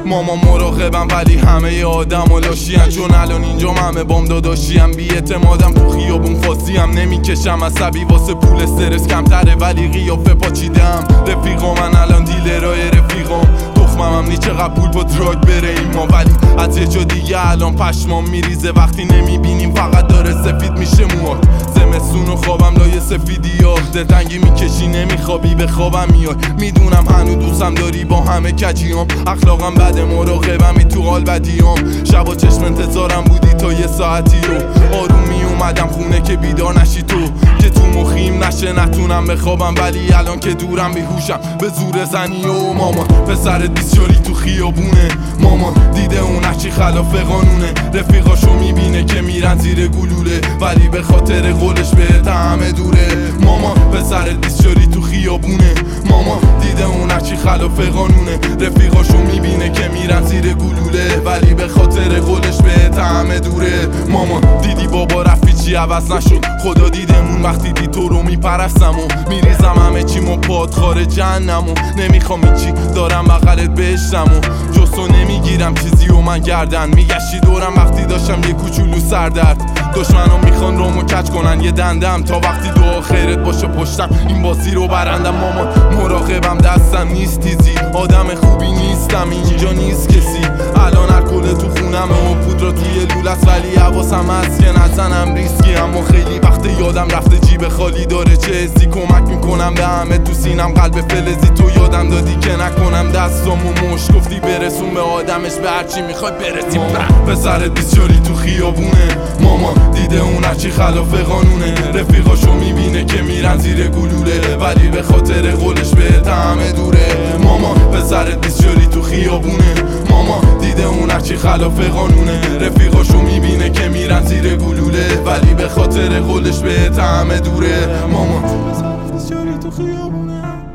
ماما مراقبم ولی همه آدم و لاشیم، چون الان اینجا همه بام داداشیم. بی اعتمادم تو خیابون فاسیم، نمیکشم عصبی واسه پول استرس کمتره ولی قیافه پاچیدم. رفیقا من الان دیلرای رفیقام، تخمم هم نی چقدر پول با دراگ بره این ما، ولی از یه جا دیگه الان پشمام میریزه وقتی نمیبینیم فقط داره سفید میشه موات. زمستون و خوابم لای سفیدی دلتنگی میکشی نمیخوابی به خوابم میای. میدونم هنو دوستم داری با همه کجیام، اخلاقم بده مراقبمی تو حال بدیام. شبا چشم انتظارم بودی تا یه ساعتی رو آروم میومدم خونه که بیدار نشی تو، که تو مخیم نشه نتونم بخوابم ولی الان که دورم بیهوشم به زور زنی. و مامان پسرت بیسیاری تو خیابونه، مامان دیده اون چی خلاف قانونه. رفیقاشو میبینه که میرن زیر گلوله ولی به خاطر قولش بهت همه دوره. مامان پسرت بیسیاری تو خیابونه، مامان دیده اون چی خلاف قانونه. رفیقاشو میبینه که میرن زیر گلوله ولی به خاطر قولش بهت همه دوره. مامان دیدی بابا رفتی چی عوض نشد، خدا دیدمون وقتی دی تو رو میپرستم و میریزم همه چیمو پاد خارج جهنم و نمیخوام چی دارم بغلت بهشتم و جستو نمیگیرم چیزی و من گردن میگشتی دورم وقتی داشتم یه کوچولو سردرد. دشمنام میخوان رومو کج کنن یه دندم تا وقتی دعا خیرت باشه پشتم این بازی رو برندم. مامان مراقبم دستم نیست تیزی، آدم خوبی نیستم اینجا نیست کسی. الان الکل تو خونمه و پودر توی لولست ولی حواسم هست که نزنم ریسکی. اما خیلی وقت یادم رفته جیب خالی داره چه حسی، کمک میکنم به همه تو سینم قلب فلزی. تو یادم دادی که نکنم دستامو مشت، گفتی برسون به آدمش به هرچی میخوای برسی. پسرت بیسیاری تو خیابونه، مامان دیده اون هرچی خلاف قانونه. رفیقاشو میبینه که میرن زیر گلوله ولی به خاطر قولش بهت همه دوره. مامان پسرت بیسیاری تو خیابونه، مامان دیده اون هرچی خلاف قانونه. رفیقاشو میبینه که میرن زیر گلوله ولی به خاطر قولش بهت همه دوره. مامان پسرت بیسیاری تو خیابونه.